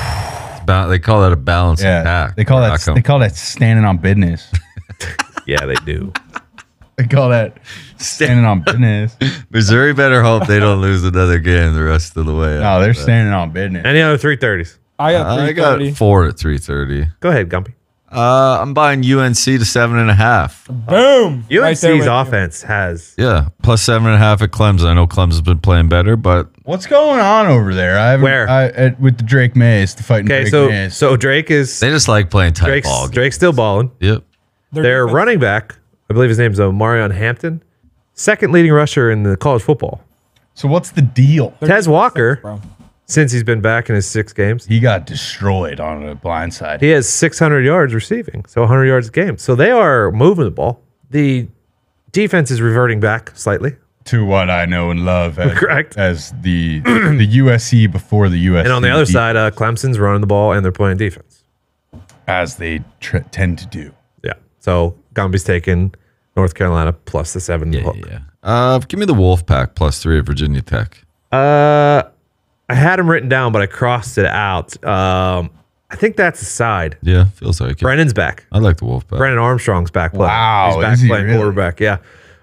They call that a balanced Yeah, attack. they call Rocco. that standing on business. Yeah, they do. They call that standing on business. Missouri better hope they don't lose another game the rest of the way. No, they're standing on business. Any other 3:30s? I got I got 330. 4 at 3:30. Go ahead, Gumpy. I'm buying UNC to 7.5. Boom. Right there UNC's with you. offense has. Yeah, plus 7.5 at Clemson. I know Clemson's been playing better, but What's going on over there? Where? With the Drake Mays, the fighting Okay, Drake Mays. so Drake is they just like playing tight ball. Drake's still balling. Yep. Their defense- running back, I believe his name's Omarion Hampton, second leading rusher in the college football. So what's the deal? Tez Walker, bro. since he's been back in his 6 games, He got destroyed on a blind side. he has 600 yards receiving, so 100 yards a game. So they are moving the ball. The defense is reverting back slightly. To what I know and love as, Correct. as the USC before the USC. And on the other side, Clemson's running the ball and they're playing defense. as they tend to do. Yeah. So Gumby's taking North Carolina plus the 7 Yeah, hook. yeah. Give me the Wolfpack plus 3 at Virginia Tech. I had them written down, but I crossed it out. I think that's a side. Yeah, feels like it. Brennan's back. I like the Wolfpack. Brennan Armstrong's back playing. Wow, He's back is he playing really? quarterback. Yeah.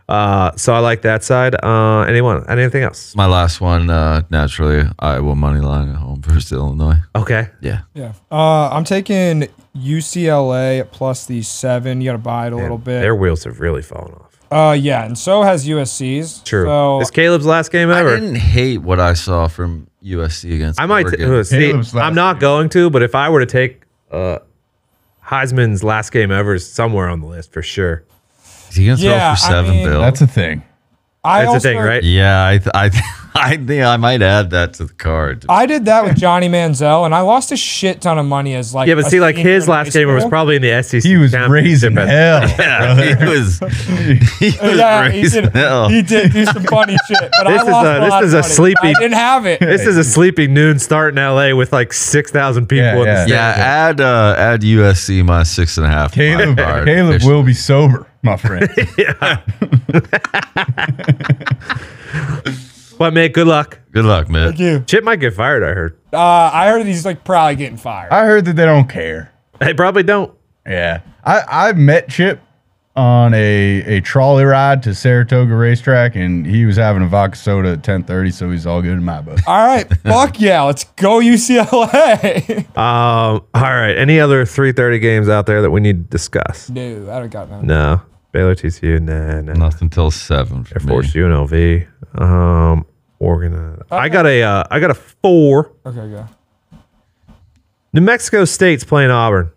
So I like that side. Anything else? My last one, naturally, Iowa money line at home versus Illinois. Okay. Yeah. Yeah. I'm taking UCLA plus the 7. You got to buy it a little bit. Their wheels have really fallen off. Yeah, and so has USC's. True. So It's Caleb's last game I ever. didn't hate what I saw from USC against I might. Oregon. See, Caleb's last I'm not game. going to, but if I were to take Heisman's last game ever, is somewhere on the list for sure. Is he going to Yeah, throw for I 7, mean- Bill? That's a thing. I That's also, the thing, right? Yeah, I think I might add that to the card. I did that with Johnny Manziel, and I lost a shit ton of money as like. Yeah, but a see, like senior his in last high game was school. probably in the SEC. He was championship raising at- hell. Yeah, he was Yeah, raising hell. he did do some funny shit. But This I is lost a- this lot is of a money. sleepy- I didn't have it. This is a sleeping noon start in LA with like 6,000 people Yeah, in the yeah. stadium. Yeah, add USC minus 6.5. Caleb will be sober, my friend. But mate, good luck. Good luck, man. Thank you. Chip might get fired, I heard. I heard he's like probably getting fired. I heard that they don't care. They probably don't. Yeah. I met Chip on a trolley ride to Saratoga Racetrack, and he was having a vodka soda at 10:30, so he's all good in my book. All right, fuck yeah, let's go UCLA. All right. Any other 3:30 games out there that we need to discuss? No, I don't got none. No. Baylor, TCU, nah. Nothing till 7 for Air Force, me. UNLV. Oregon. I got a 4. Okay, go. New Mexico State's playing Auburn.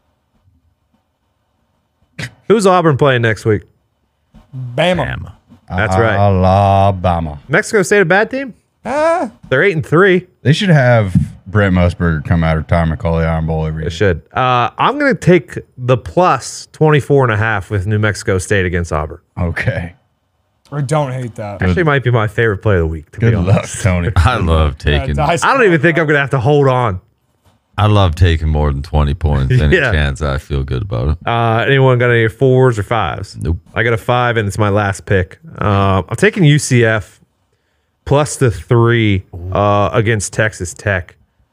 Who's Auburn playing next week? Bama. That's right. Alabama. Mexico State a bad team? They're 8-3. They should have Brent Musburger come out of retirement, call the Iron Bowl every They year. should. I'm going to take the plus 24.5 with New Mexico State against Auburn. Okay. I don't hate that. Actually, might be my favorite play of the week. To Good be luck, honest, Tony. I love taking. Yeah, I don't even think I'm going to have to hold on. I love taking more than 20 points. Any Yeah. chance I feel good about it. Anyone got any 4s or 5s? Nope. I got a 5, and it's my last pick. I'm taking UCF plus the 3 against Texas Tech.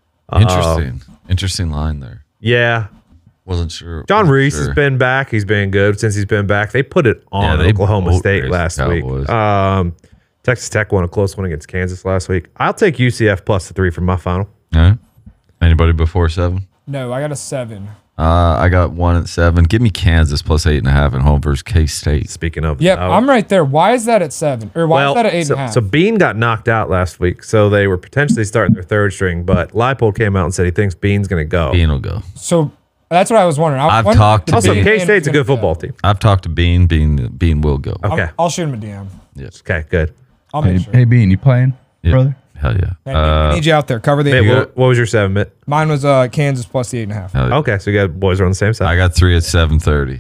Interesting line there. Yeah. Wasn't sure. John wasn't Reese sure. has been back. He's been good since he's been back. They put it on they Oklahoma boat State raced last the week. Cowboys. Texas Tech won a close one against Kansas last week. I'll take UCF plus the 3 for my final. All right. Anybody before 7? No, I got a 7. I got 1 at 7. Give me Kansas plus 8.5 at home versus K-State. Speaking of, Yep, I'm right there. Why is that at 7? Or why is that at 8.5? so Bean got knocked out last week, so they were potentially starting their 3rd string, but Leipold came out and said he thinks Bean's going to go. Bean will go. So that's what I was wondering. I've talked to Also, Bean. K-State's a good football team. I've talked to Bean. Bean will go. Okay. I'll shoot him a DM. Yes. Okay, good. I'll make Hey, sure. hey, Bean, you playing, Yeah. brother? Hell yeah. I need you out there. Cover the Mitt, 8. what was your 7, Mitt? Mine was Kansas plus the 8.5. Hell yeah. Okay, so you got boys are on the same I side. got 3 at 7:30.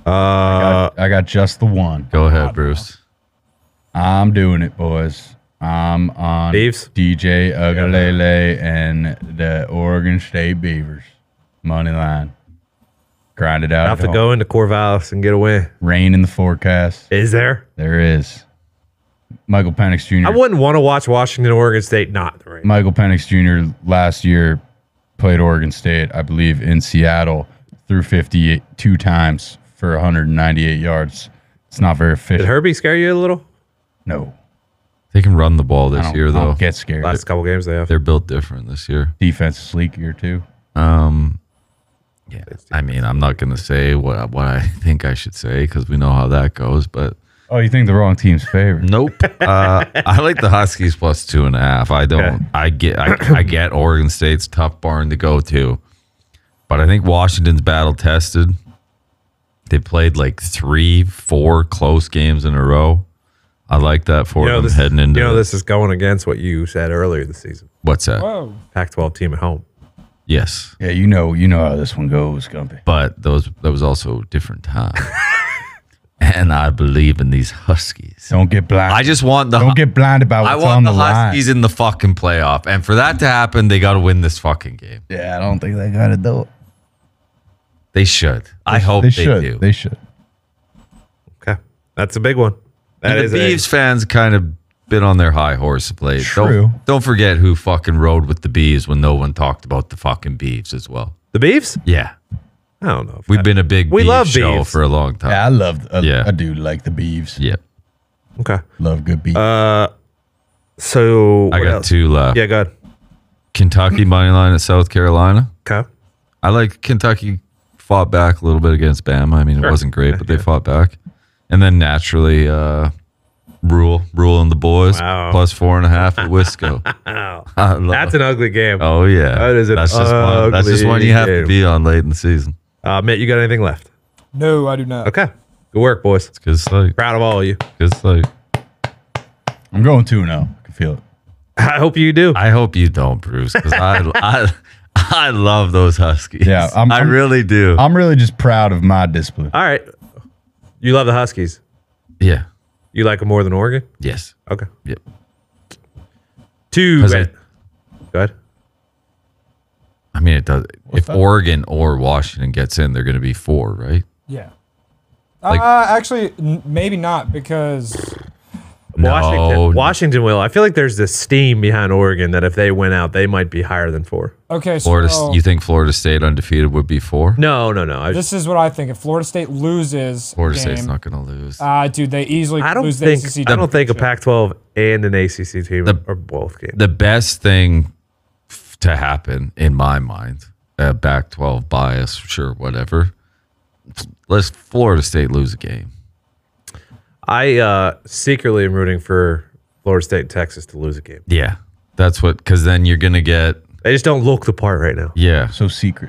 I got just the one. Go ahead, Bruce. I'm doing it, boys. I'm on Beavs? DJ Ugalele and the Oregon State Beavers. Money line. Grind it out. Have at to home. go into Corvallis and get a win. Rain in the forecast. Is there? There is. Michael Penix Jr. I wouldn't want to watch Washington, Oregon State not the rain. Michael Penix Jr. last year played Oregon State, I believe, in Seattle, threw 52 times for 198 yards. It's not very Did efficient. Herbie scare you a little? No. They can run the ball I this don't, year, I though. don't get scared. Last couple games they have. They're built different this year. Defense is sleekier, too. Yeah. I mean, I'm not going to say what I think I should say because we know how that goes, but Oh, you think the wrong team's favorite? nope. I like the Huskies plus 2.5. I don't. Okay. I get Oregon State's tough barn to go to, but I think Washington's battle tested. They played like 3-4 close games in a row. I like that for them heading into. this is going against what you said earlier this season. What's that? Whoa. Pac-12 team at home. Yes, Yeah, you know how this one goes, Gumpy. but that was also a different time. And I believe in these Huskies. Don't get blind. I just want the. Don't get blinded by I what's on want the the line. Huskies in the fucking playoff, and for that to happen, they got to win this fucking game. Yeah, I don't think they got to do it. They should. I hope they should. do. They should. Okay, that's a big one. That And is the Beavs fans kind of been on their high horse of late. True. Don't forget who fucking rode with the Beavs when no one talked about the fucking Beavs as well. the Beavs. Yeah, I don't know. we've been a big We Beavs love show Beavs. for a long time. Yeah, I love. Yeah. I do like the Beavs. Yeah. Okay. Love good beavs. So I what got else? 2 left. Yeah, go ahead. Kentucky money line at South Carolina. Okay. I like Kentucky fought back a little bit against Bama. I mean, Sure. it wasn't great, but they fought back. And then naturally, Rule and the boys Wow. plus 4.5 at Wisco. I love- That's an ugly game. oh yeah, That is an that's just one. That's just one you have ugly to be on late in the season. Mitt, you got anything left? No, I do not. Okay. Good work, boys. Good slate. Proud of all of you. Good slate. I'm going 2-0. I can feel it. I hope you do. I hope you don't, Bruce, because I love those Huskies. Yeah, I really do. I'm really just proud of my discipline. All right. You love the Huskies. yeah. You like them more than Oregon? Yes. Okay. Yep. 2. Because I- Go ahead. I mean, it does. If that? Oregon or Washington gets in, they're going to be 4, right? Yeah. Like- Actually, maybe not because Washington will. I feel like there's this steam behind Oregon that if they win out, they might be higher than 4. Okay, Florida. so You think Florida State undefeated would be 4? No. this is what I think. If Florida State loses, Florida game, State's not going to lose. dude, they easily I don't lose think the ACC. I don't think a championship. Pac-12 and an ACC team are both games. The best thing to happen, in my mind, back 12 bias, sure, whatever. Let's Florida State lose a game. I secretly am rooting for Florida State and Texas to lose a game. Yeah, that's what. Because then you're gonna get. They just don't look the part right now. Yeah, So secret.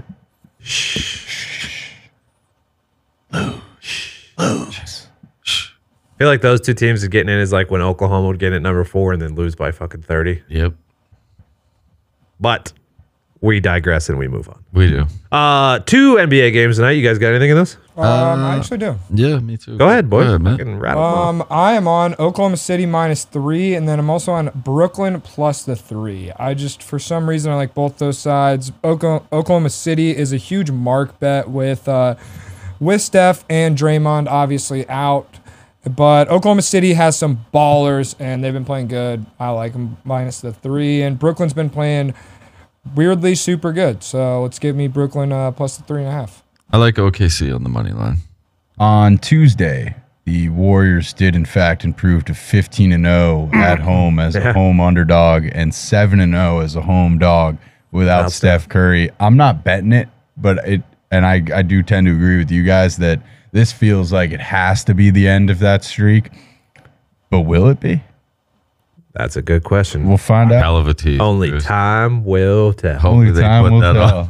I feel like those two teams are getting in is like when Oklahoma would get in at number 4 and then lose by fucking 30. yep, But we digress and we move on. we do. 2 NBA games tonight. You guys got anything in this? I actually do. Yeah, me too. Go ahead, boy. Go ahead, man. Fucking rattle 'em off. I am on Oklahoma City -3, and then I'm also on Brooklyn plus the 3. I just, for some reason, I like both those sides. Oklahoma City is a huge mark bet with Steph and Draymond obviously out. But Oklahoma City has some ballers, and they've been playing good. I like them minus the 3. And Brooklyn's been playing weirdly super good. So let's give me Brooklyn plus the 3.5. I like OKC on the money line. On Tuesday, the Warriors did in fact improve to 15-0 at home as a home underdog and 7-0 as a home dog without Steph Curry. I'm not betting it, but I do tend to agree with you guys that this feels like it has to be the end of that streak. But will it be? That's a good question. We'll find out. Hell of a team. Only time will tell. Only Hopefully they time put will that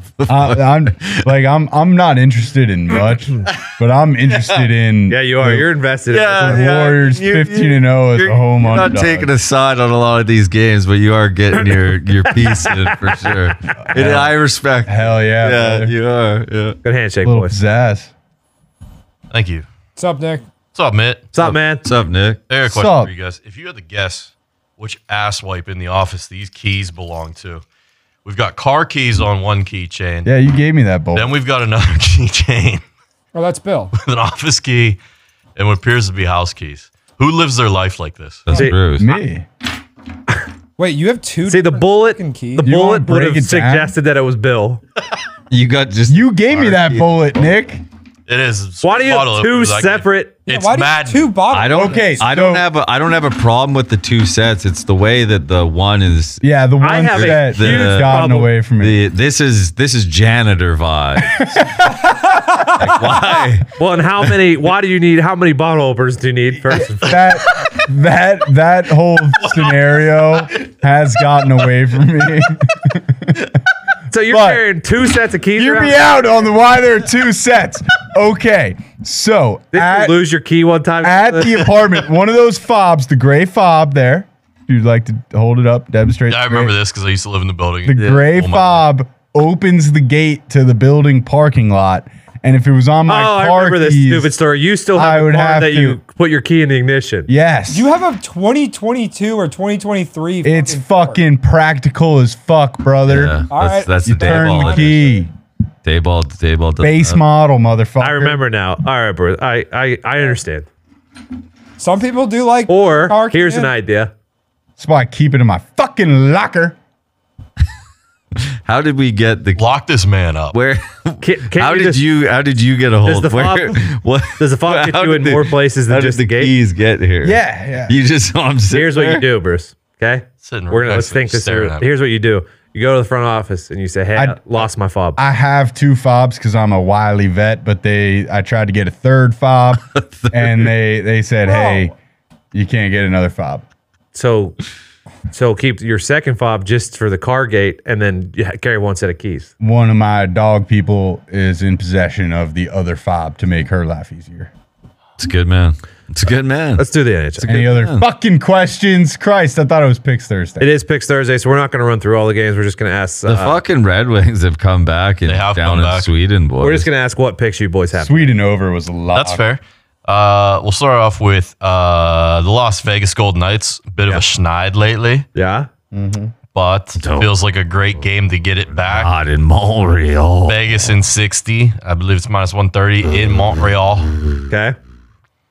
tell. I'm not interested in much, but I'm interested in Yeah, you are. You're invested. the Warriors 15-0 as a home You're underdog. not taking a side on a lot of these games, but you are getting your piece in for sure. And I respect. Hell yeah, Yeah, brother. you are. Yeah. Good handshake, Little boys. pizzazz. Thank you. What's up, Nick? What's up, Mitt? What's up, man? What's up, Nick? I got a What's question up? for you guys. If you had to guess which ass wipe in the office these keys belong to, we've got car keys on one keychain. Yeah, you gave me that bowl. Then we've got another keychain Oh, that's Bill. with an office key and what appears to be house keys. Who lives their life like this? That's See, Bruce. Me. Wait, you have 2 See, the different bullet, fucking keys? the You wanna bullet would break have it down? suggested that it was Bill. You got just. You gave me that bullet, Nick. It is. Why do you bottle have 2 openers I can- separate? It's Why do you have mad. 2 bottles? I don't. Okay, I don't have a problem with the 2 sets. It's the way that the one is. Yeah, the one I have a that huge has gotten problem. away from me. This is janitor vibe. Like, why? Well, and how many bottle openers do you need first? That whole scenario has gotten away from me. So you're But- carrying 2 sets of keys Hear around? me out on the why there are 2 sets. Okay, so Did you lose your key one time? at the apartment, one of those fobs, the gray fob there. If you'd like to hold it up, demonstrate. Yeah, I the gray- remember this because I used to live in the building. The gray Oh my- fob opens the gate to the building parking lot, and if it was on my I car remember this keys, stupid story. You still I have a would car have that to- you put your key in the ignition. yes, You have a 2022 or 2023. it's car. fucking practical as fuck, brother. Yeah, All right. that's You the turn Dayball. the key, Dayball. base model, motherfucker. I remember now. All right, bro. I understand. Some people do like. Or car here's keys. an idea. That's why I keep it in my fucking locker. How did we get the Lock this man up. where? Can How you did just- you? How did you get a hold? the fob- What does the fob get how you in did more places than how did just the the gate? keys get here? Yeah. You just. I'm sitting Here's what you there. do, Bruce. Okay, Sitting we're right gonna next let's to think me, this staring through. at me. Here's what you do. You go to the front office and you say, "Hey, I lost my fob." I have 2 fobs because I'm a wily vet, but I tried to get a 3rd fob, and they said, "Hey, you can't get another fob." So keep your second fob just for the car gate, and then carry 1 set of keys. One of my dog people is in possession of the other fob to make her life easier. It's a good man. It's a good man. Let's do the NHL. Any other fucking questions? Christ, I thought it was Picks Thursday. It is Picks Thursday, so we're not going to run through all the games. We're just going to ask. The fucking Red Wings have come back and They have down come in back. Sweden, boys. we're just going to ask what picks you boys have. Sweden over was a lot. That's fair. We'll start off with the Las Vegas Golden Knights. A bit of a schneid lately, Yeah. but feels like a great game to get it back. Not in Montreal. Vegas in 60. I believe it's minus 130 in Montreal. Okay.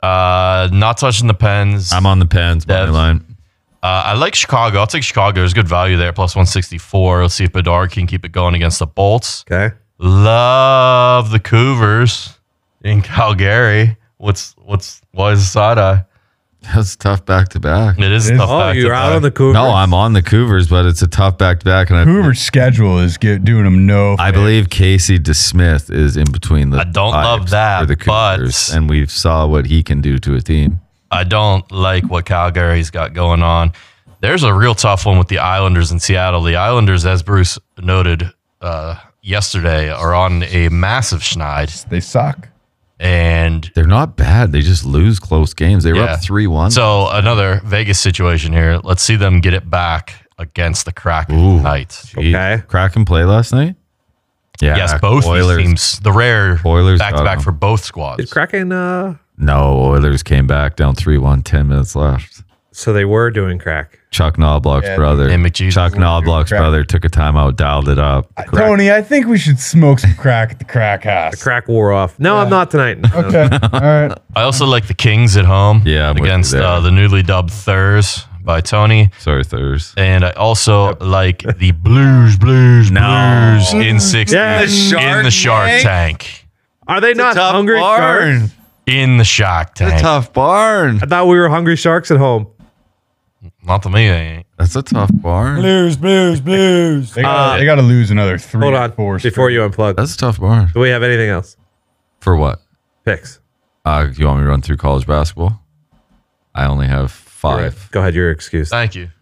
Not touching the Pens. I'm on the Pens money Devs. line. I like Chicago. I'll take Chicago. There's good value there, plus 164. Let's see if Bedard can keep it going against the Bolts. Okay. Love the Cougars in Calgary. Why is the side eye? That's tough back to back. It is a tough Oh, back you're to out back. on the Cougars. No, I'm on the Cougars, but it's a tough back to back, and Hoover's schedule is doing him no. I believe Casey DeSmith is in between the. I don't love pipes that, for the but- Cougars, and we saw what he can do to a team. I don't like what Calgary's got going on. There's a real tough one with the Islanders in Seattle. The Islanders, as Bruce noted yesterday, are on a massive schneid, They suck. and They're not bad. They just lose close games. They were Yeah. up 3-1. so another Vegas situation here. Let's see them get it back against the Kraken Ooh. tonight. Okay. Kraken play last night? Yeah. Yes, both Oilers. these teams, the rare Oilers got back-to-back 'em. for both Did squads. Kraken, No, Oilers came back down 3-1, 10 minutes left. so they were doing crack. Chuck Knobloch's Yeah, brother. and McJesus Chuck were Knobloch's crack. brother took a timeout, dialed it up. Tony, I think we should smoke some crack at the crack house. Crack wore off. No, I'm not tonight. Okay. All right. I also like the Kings at home Yeah, I'm with you against there. the newly dubbed Thurs by Tony. Sorry, Thurs. And I also like the Blues in 60 Yeah. in the Shark Tank. Are they not hungry sharks? In the Shark Tank. Tough barn. I thought we were hungry sharks at home. Not to me, they ain't. That's a tough barn. Blues. They got to lose another 3 Hold or on. 4 Before you unplug, That's a tough barn. do we have anything else? For what? Picks. Do you want me to run through college basketball? I only have 5. Go ahead. Your excuse. Thank you.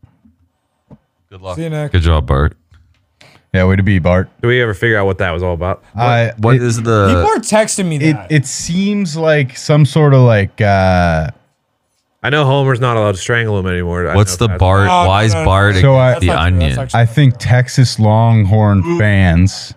Good luck. See you, Nick. Good job, Bart. Yeah, way to be, Bart. Do we ever figure out what that was all about? What is People the are texting me that. It seems like some sort of like I know Homer's not allowed to strangle him anymore. I what's know the that. Bart? Oh, Why is no, no, Bart no. So against the That's not true. onion? That's actually- I think Texas Longhorn fans,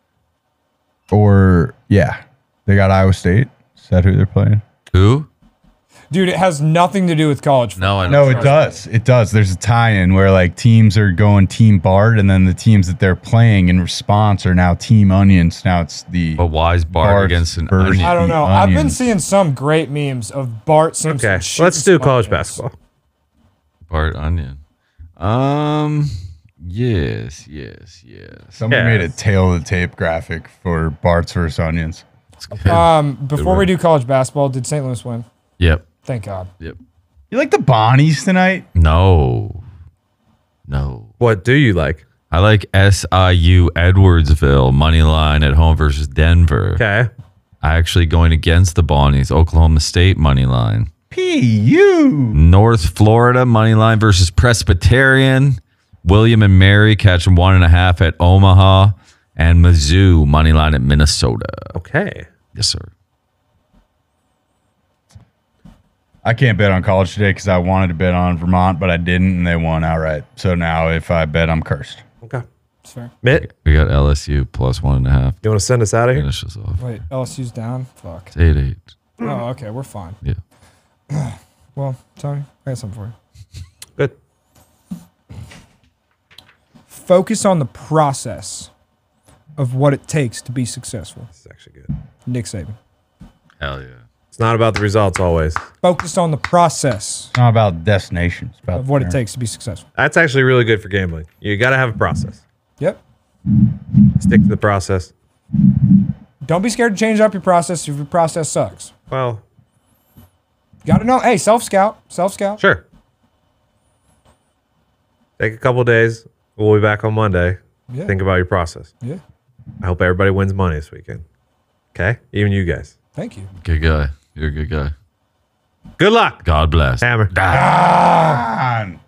or yeah, they got Iowa State. Is that who they're playing? Who? Dude, it has nothing to do with college football. No, I don't. No, it does. It does. There's a tie-in where like teams are going Team Bart, and then the teams that they're playing in response are now Team Onions. Now it's the But why is Bart Bart against an versus- onion? I don't The know. I've been Onions. seeing some great memes of Bart Simpson. Okay, shooting let's do college sponges. basketball. Bart onion. Yes. someone Yeah. made a tail of the tape graphic for Bart's versus Onions. Before we do college basketball, did St. Louis win? Yep. Thank God. Yep. You like the Bonnies tonight? No. What do you like? I like SIU Edwardsville money line at home versus Denver. Okay. I actually going against the Bonnies. Oklahoma State money line. PU. North Florida money line versus Presbyterian. William and Mary catching 1.5 at Omaha, and Mizzou money line at Minnesota. Okay. Yes, sir. I can't bet on college today because I wanted to bet on Vermont, but I didn't, and they won outright. So now if I bet, I'm cursed. Okay. That's fair. Mitt, We got LSU plus 1.5. you want to send us out of here? Finish us off. Wait, LSU's down? Fuck. It's 8-8. Oh, okay. We're fine. Yeah. Well, Tony, I got something for you. Good. Focus on the process of what it takes to be successful. This is actually good. Nick Saban. Hell yeah. It's not about the results always. Focus on the process It's not about destination. It's about of what it the takes to be successful. That's actually really good for gambling. You got to have a process. Yep. Stick to the process. Don't be scared to change up your process if your process sucks. Well, Got to know. Hey, self scout. Self scout. sure. Take a couple days. We'll be back on Monday. Yeah. Think about your process. Yeah. I hope everybody wins money this weekend. Okay? Even you guys. Thank you. Good guy. You're a good guy. Good luck. God bless. Hammer. on.